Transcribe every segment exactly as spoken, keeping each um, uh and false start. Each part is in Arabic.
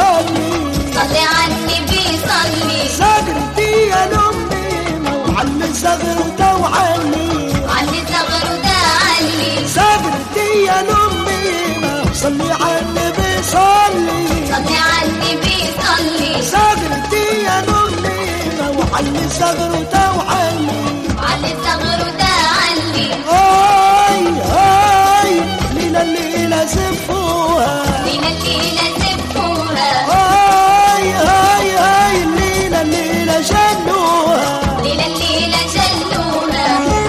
صلي صلي على النبي صلي. زغرتي يا الأميمة وعلي زغرته وعلي علي زغرته علي. زغرتي يا الأميمة صلي على النبي صلي صلي على النبي صلي. زغرتي يا الأميمة وعلي زغرته وعلي علي زغرته علي. هاي هاي ليلة الليلة زفوها ليلة الليلة زفوها. هاي هاي هاي الليلة الليلة جنوها ليلة الليلة جلوها.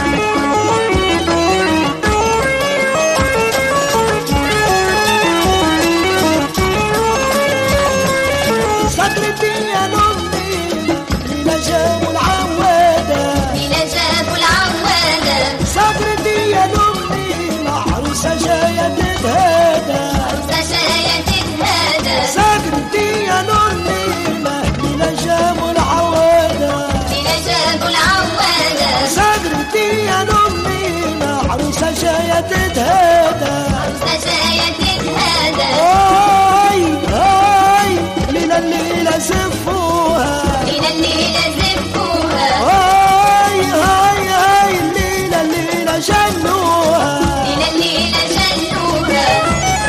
زغرتي يا الأميمة ليلة جابوا العوادة ليلة جابوا العوادة. زغرتي يا الأميمة عروسة جاية تتهادى عروسة جاية تتهادى. زغرتي يا الأميمة ليلة جابوا العوادة ليلة جابوا العوادة. زغرتي يا الأميمة عروسة جاية تتهادى عروسة جاية تتهادى. هاي هاي ليلة الليلة زفوها ليلة الليلة زفوها. هاي هاي هاي الليلة الليلة جنوها ليلة الليلة جلوها.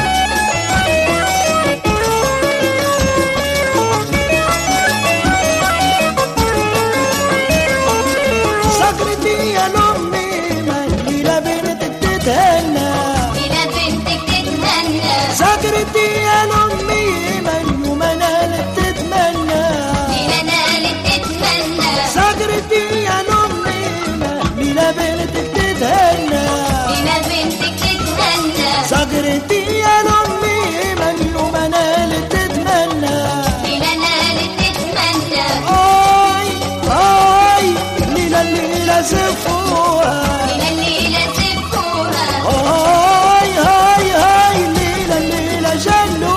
زغرتي يا الأميمة ليلة بنتك تتهنى ليلة بنتك تتهنى. زغرتي يا الأميمة اليوم نالت تتمنى ليلة نالت تتمنى. زغرتي يا الأميمة ليلة بنتك تتهنى ليلة بنتك تتهنى. زغرتي يا الأميمة اليوم نالت تتمنى ليلة نالت تتمنى. هاي هاي ليلة الليلة زفوها ليلة الليلة زفوها. هاي هاي هاي ليلة الليلة جنوها